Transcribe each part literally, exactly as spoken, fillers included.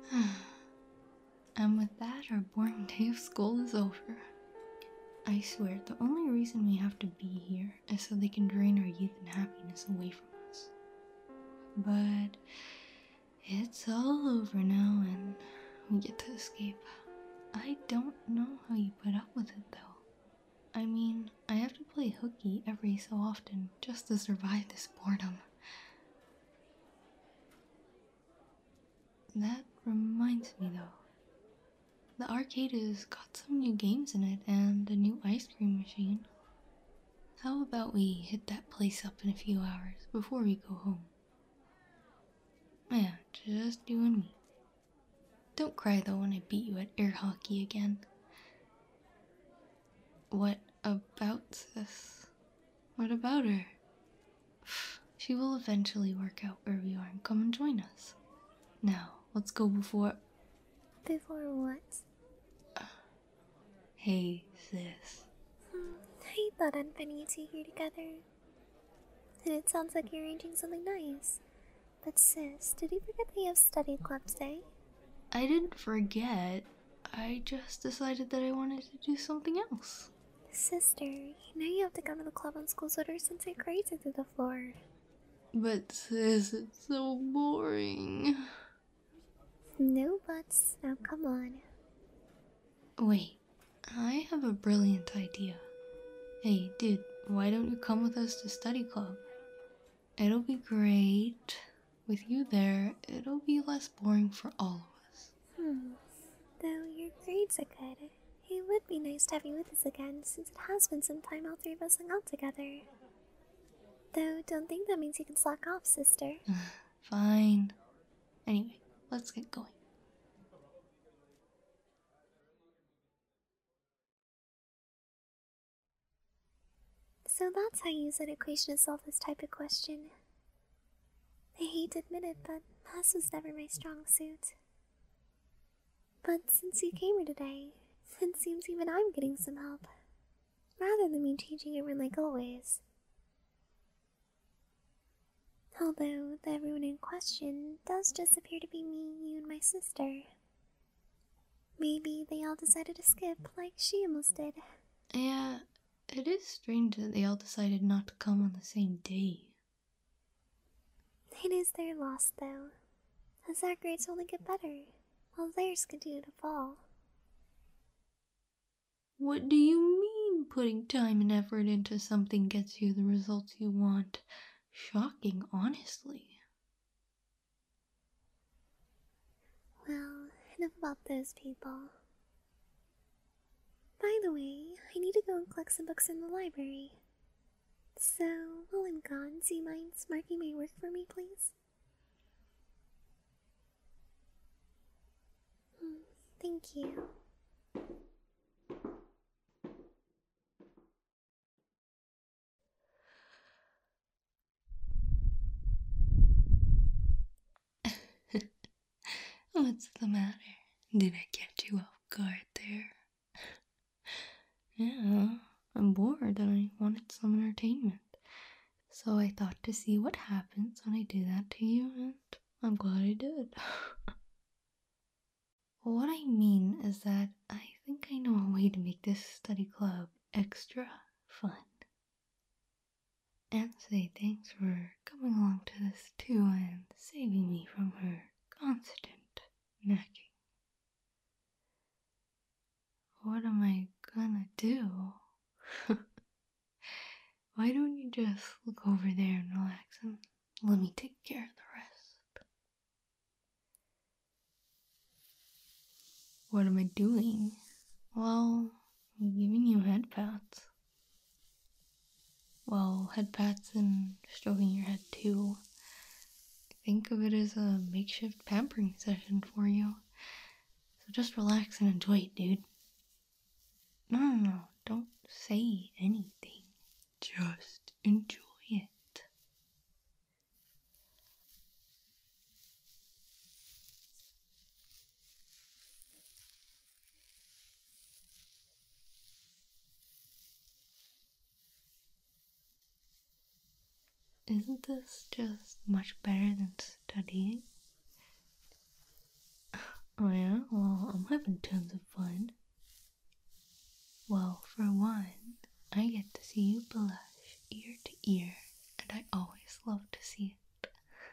And with that, our boring day of school is over. I swear, the only reason we have to be here is so they can drain our youth and happiness away from us. But it's all over now and we get to escape. I don't know how you put up with it though. I mean, I have to play hooky every so often just to survive this boredom. That reminds me though. The arcade has got some new games in it and a new ice cream machine. How about we hit that place up in a few hours before we go home? Yeah, just you and me. Don't cry though when I beat you at air hockey again. What about sis? What about her? She will eventually work out where we are and come and join us. Now, let's go before... Before what? Hey, sis. Hmm, I thought I'd been you two here together. And it sounds like you're arranging something nice. But sis, did you forget that you have study club today? I didn't forget. I just decided that I wanted to do something else. Sister, you know you have to come to the club on school's orders since it crazy through the floor. But sis, it's so boring. No buts. Now come on. Wait, I have a brilliant idea. Hey, dude, why don't you come with us to study club? It'll be great. With you there, it'll be less boring for all of us. Hmm. Though your grades are good, it would be nice to have you with us again since it has been some time all three of us hung out together. Though, don't think that means you can slack off, sister. Fine. Anyway, let's get going. So that's how you said equation to solve this type of question. I hate to admit it, but math was never my strong suit. But since you came here today, it seems even I'm getting some help. Rather than me teaching everyone like always. Although the everyone in question does just appear to be me, you, and my sister. Maybe they all decided to skip like she almost did. Yeah, it is strange that they all decided not to come on the same day. It is their loss, though, as our grades only get better, while theirs continue to fall. What do you mean putting time and effort into something gets you the results you want? Shocking, honestly. Well, enough about those people. By the way, I need to go and collect some books in the library. So, while I'm gone, do you mind marking my work for me, please? Hmm, thank you. What's the matter? Did I get you off guard there? Yeah, I'm bored and I wanted some entertainment. So I thought to see what happens when I do that to you, and I'm glad I did. What I mean is that I think I know a way to make this study club extra fun. And say thanks for coming along to this too and saving me from her constant nagging. What am I gonna do? Why don't you just look over there and relax and let me take care of the rest? What am I doing? Well, I'm giving you head pats. Well, head pats and stroking your head too. Think of it as a makeshift pampering session for you. So just relax and enjoy it, dude. No, no, no, don't say anything. Just enjoy it. Isn't this just much better than studying? Oh yeah? Well, I'm having tons of fun. Well, for one, I get to see you blush ear to ear, and I always love to see it.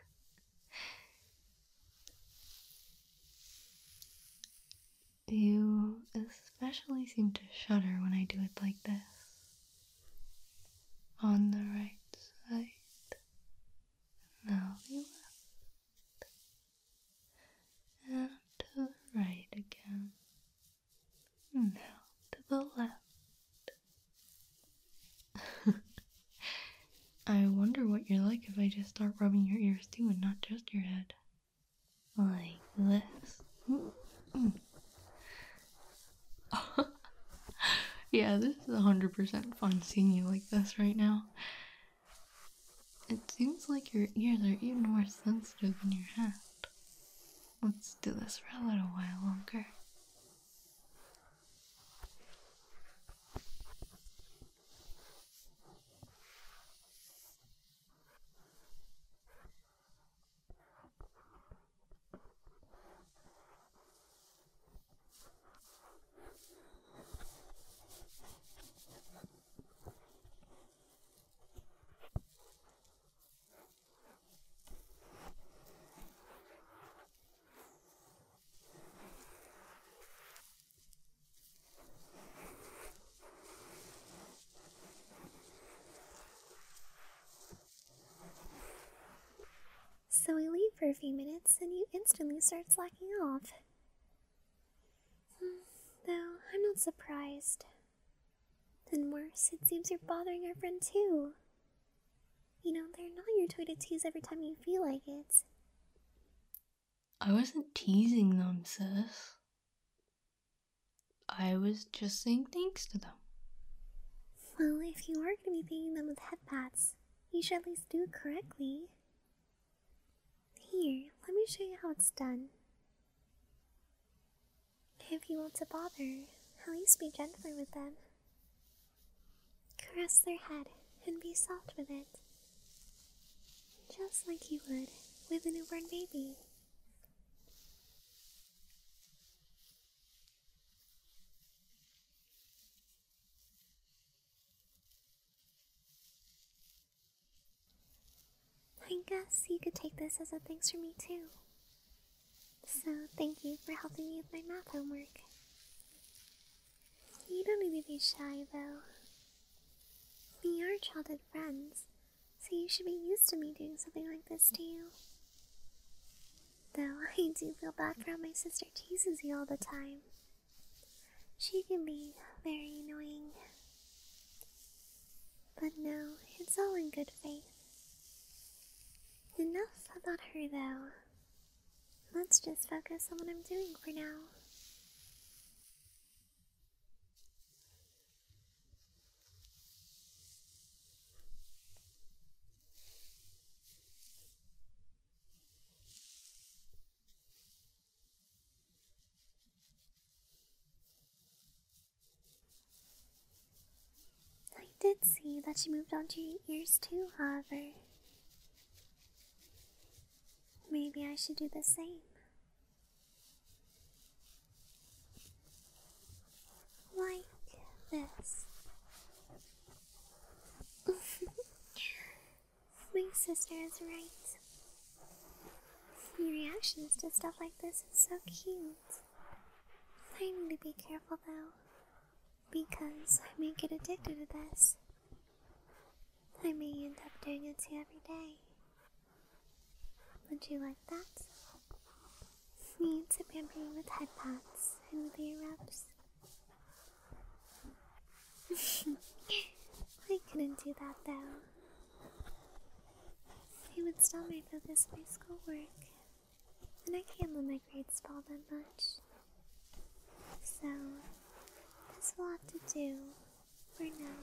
You especially seem to shudder when I do it like this. On the right side, now the left, and to the right again, now to the left. I wonder what you're like if I just start rubbing your ears too and not just your head. Like this. Yeah, this is one hundred percent fun seeing you like this right now. It seems like your ears are even more sensitive than your head. Let's do this for a little while longer. So we leave for a few minutes and you instantly start slacking off. Hmm, though, I'm not surprised. And worse, it seems you're bothering our friend too. You know, they're not your toy to tease every time you feel like it. I wasn't teasing them, sis. I was just saying thanks to them. Well, if you are going to be feeding them with head pats, you should at least do it correctly. Here, let me show you how it's done. If you want to bother, at least be gentler with them. Caress their head and be soft with it. Just like you would with a newborn baby. I guess you could take this as a thanks from me too. So, thank you for helping me with my math homework. You don't need to be shy, though. We are childhood friends, so you should be used to me doing something like this to you. Though I do feel bad for how my sister teases you all the time. She can be very annoying. But no, it's all in good faith. Enough about her, though. Let's just focus on what I'm doing for now. I did see that you moved on to your ears too, however. Maybe I should do the same. Like this. My sister is right. Your reactions to stuff like this is so cute. I need to be careful though, because I may get addicted to this. I may end up doing it too every day. Would you like that? Me to pamper you with head pats and with ear rubs? I couldn't do that though. It would stop my focus on my schoolwork, and I can't let my grades fall that much. So, this will have to do for now.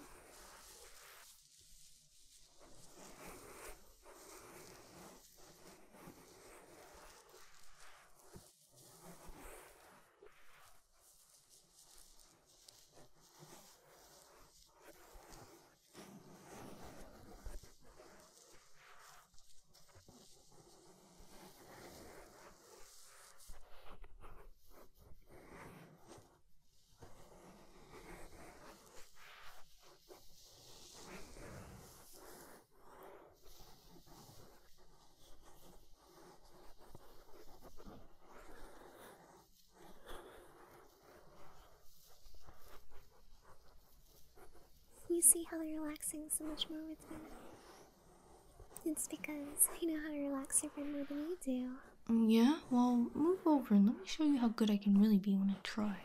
see how they're relaxing so much more with me. It's because I know how to relax your friend more than you do. Yeah? Well, move over and let me show you how good I can really be when I try.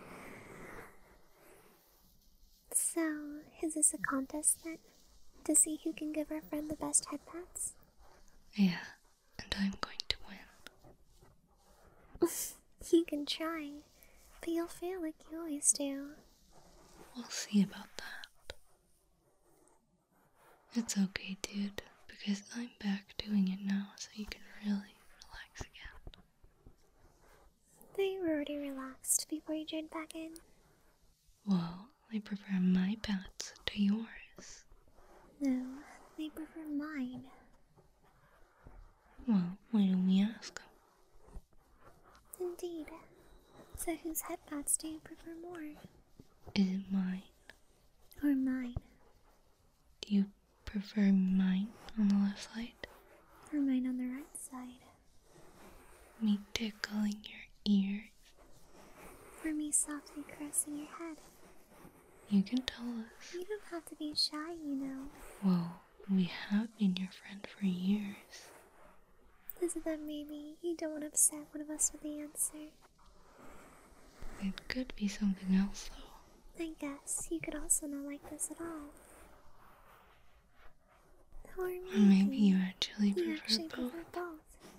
So, is this a contest then? To see who can give our friend the best head pats? Yeah, and I'm going to win. You can try, but you'll fail like you always do. We'll see about that. It's okay, dude, because I'm back doing it now, so you can really relax again. They were already relaxed before you joined back in. Well, I prefer my pats to yours. No, they prefer mine. Well, why don't we ask them? Indeed. So whose head pats do you prefer more? Is it mine? Or mine? Do you prefer mine on the left side? Or mine on the right side? Me tickling your ears? Or me softly caressing your head? You can tell us. You don't have to be shy, you know. Well, we have been your friend for years. Is it that maybe you don't want to upset one of us with the answer? It could be something else, though. I guess you could also not like this at all. Or maybe, Or maybe you actually prefer you actually both. prefer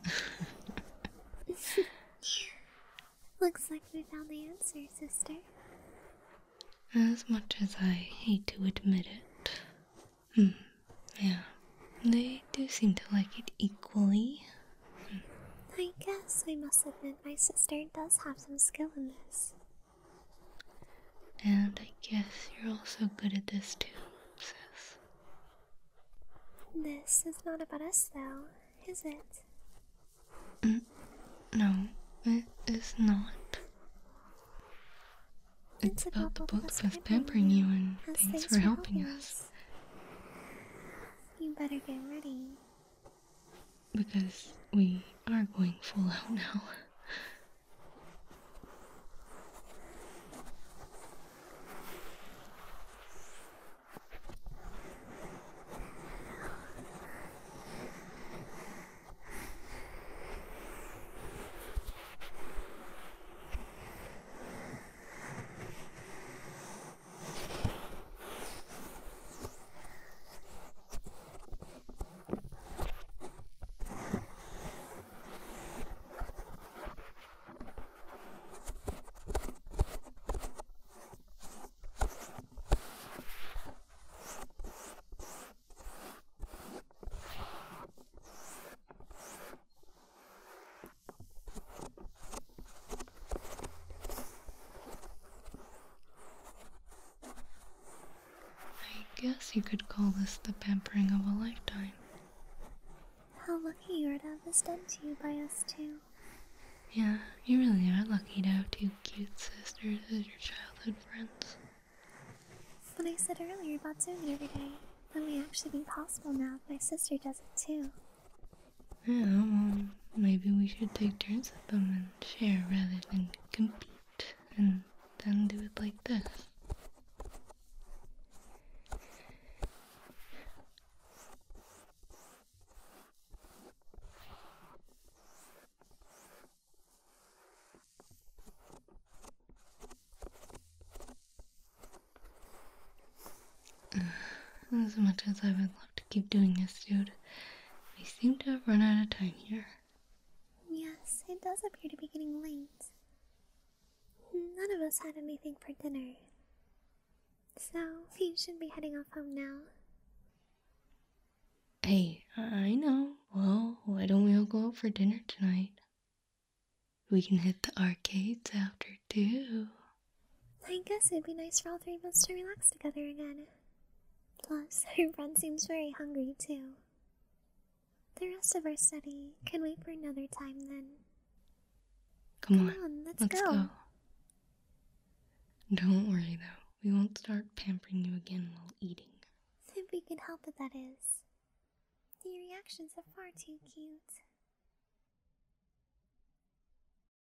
both. Looks like we found the answer, sister. As much as I hate to admit it. Hmm, yeah. They do seem to like it equally. I guess I must admit my sister does have some skill in this. And I guess you're also good at this too, sis. This is not about us, though, is it? Mm, no, it is not. It's, it's about, about the both of us pampering you, and thanks, thanks for helping us. us. You better get ready. Because we are going full out now. I guess you could call this the pampering of a lifetime. How lucky you are to have this done to you by us two. Yeah, you really are lucky to have two cute sisters as your childhood friends. But I said earlier about doing it every day. That may actually be possible now if my sister does it too. Yeah, well, maybe we should take turns at them and share rather than compete, and then do it like this. As much as I would love to keep doing this, dude, we seem to have run out of time here. Yes, it does appear to be getting late. None of us had anything for dinner. So, we should be heading off home now. Hey, I know. Well, why don't we all go out for dinner tonight? We can hit the arcades after, too. I guess it'd be nice for all three of us to relax together again. Plus, her friend seems very hungry, too. The rest of our study can wait for another time, then. Come, Come on, on, let's, let's go. go. Don't worry, though. We won't start pampering you again while eating. If we can help it, that is. Your reactions are far too cute.